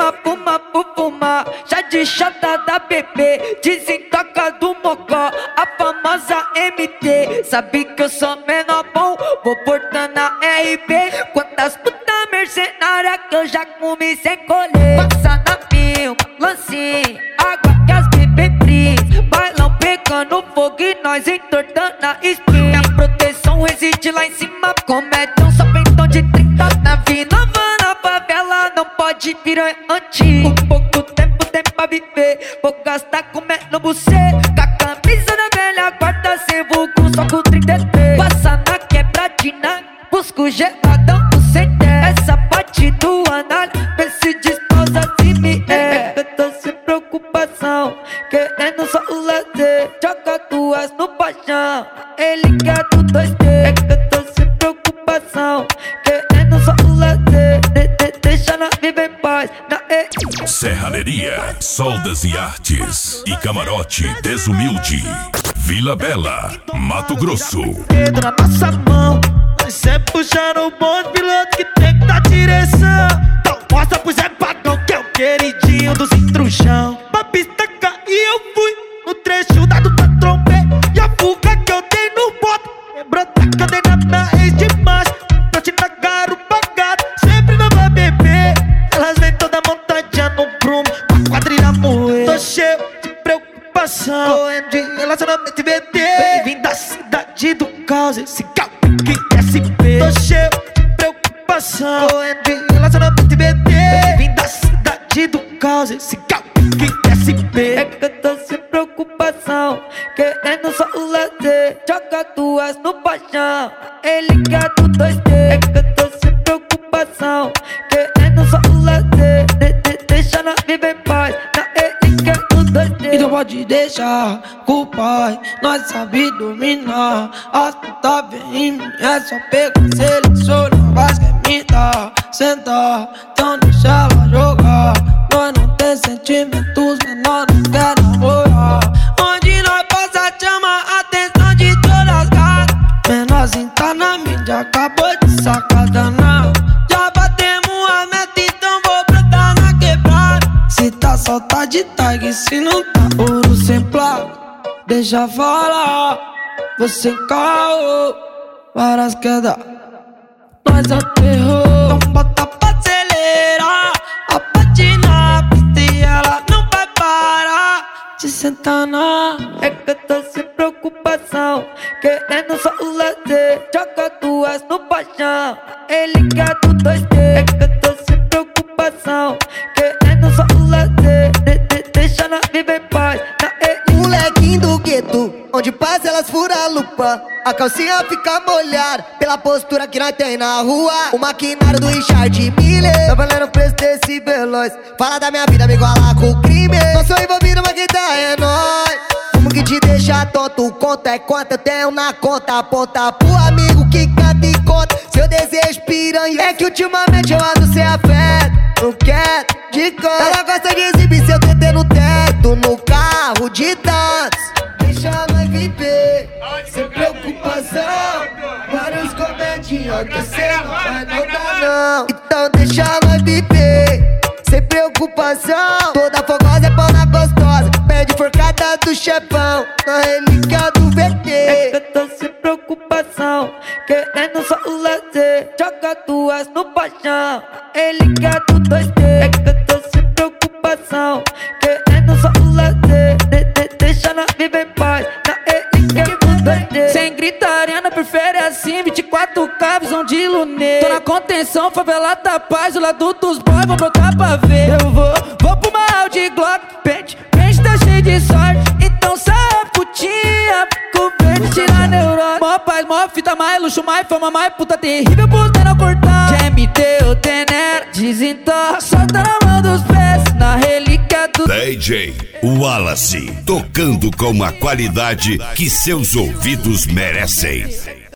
fuma, fuma, fuma. Chá de chata da bebê, desentoca do mocó, a famosa MT. Sabe que eu sou menor bom, vou portando a RP. Quantas puta mercenária que eu já comi sem colher. Passa na filma, lancinho, água que as bebê brisa. Bailão pegando fogo e nós entortando a espinha. Minha proteção reside lá em cima, comédia só pentão de 30. Na Vila Nova, na favela, não pode virar antigo. Pouco tempo tem pra viver, vou gastar comendo você. Com a camisa da velha guarda, sem vulgo, só com 33. Passa na quebradina, busco geladão do CT. Essa parte do anal, vê se desposa se me é. Eu tô sem preocupação, querendo só o lazer. Joga duas no paixão, ele quer do 2D. Eu tô sem preocupação, querendo só o lazer. Deixa nós viver em paz, na Serraneria, Soldas e Artes e Camarote Desumilde, Vila Bela, Mato Grosso. Dedo na nossa mão, nós sempre puxando o bonde, piloto que tem que dar direção. Então mostra pro Zé Pagão que é o queridinho dos intrujão. Pra pista cair eu fui, no trecho dado pra trombei. E a fuga que eu dei no boto, lembrou da cadeira na ex de macho. Pra te na garupa gato, sempre não vai beber. Elas vêm toda montadinha no prumo, com a quadrilha moer. Tô cheio de preocupação, correndo de relacionamento e BT. Bem-vindo da cidade do caos, esse gal que SP. Tô cheio de preocupação, correndo de relacionamento e BT. Bem-vindo da cidade do caos, esse gal que SP. É que eu tô sem preocupação, querendo só o lazer. Joga duas no paixão, ele quer do 2D. É que eu tô sem preocupação, querendo só o lazer. Deixa nós viver em paz, na ele quer do 2D. Então pode deixar com o pai, nós sabe dominar. As puta vem em mim, é só pegar, seleciona, mas quer me dar. Sentar, então deixa ela jogar. Nós não tem sentimentos, menor não quer namorar. Onde nós passa chama a atenção de todas as gatas. Menorzinho tá na mídia, acabou de sacar danado. Já batemos a meta, então vou brotar na quebrada. Se tá solta de tag, se não tá ouro sem placa. Deixa falar, você caô, várias quedas, nós é o terror. Então bota pra acelerar, a bate na pista e ela não vai parar de sentar na. É que eu tô sem preocupação, querendo só o lazer. Joga duas no paixão, ele quer do 2D. É que eu tô sem preocupação, querendo só o lazer. Deixa nós viver em paz, na Molequinho do gueto, onde passa elas furam a lupa. A calcinha fica molhada pela postura que nós tem na rua. O maquinário do Richard Miller, tá valendo o preço desse veloz. Fala da minha vida, me igualar com o crime. Não sou envolvido, mas quem tá é nóis. Como que te deixa tonto, conta é quanto eu tenho na conta. Aponta pro amigo que canta e conta seu desejo piranha. É que ultimamente eu ando sem afeto, não quero de canto. Ela gosta de exibir seu TT no teto, no carro de tantos. Deixa nós viver, sem preocupação. Vários comedinhos que cê não vai não dar não. Então deixa nós viver, sem preocupação. Toda fogosa é pau na gostosa, perde forcada do chefão, na relíquia do VT. É que eu tô sem preocupação, querendo só o lazer. Joga duas no paixão, ele quer do 2D. É que eu tô sem preocupação, querendo só o lazer. Deixa nós viver em paz, na ele quer do 2D. Sem gritaria, não prefere assim, 24K, visão de lunê. Tô na contenção, favela da paz, o lado dos boys, vou brotar pra ver. Eu vou pro mal de Glock, pente tá cheio de sorte. Então sai a putinha, fico verde, tira neurose. Mó paz, mó fita, mais luxo, mais fama, mais puta terrível, puta não cortar. GMT, o Tenera, desentoca, solta na mão dos pés, na relíquia do DJ Wallace, tocando com a qualidade que seus ouvidos merecem.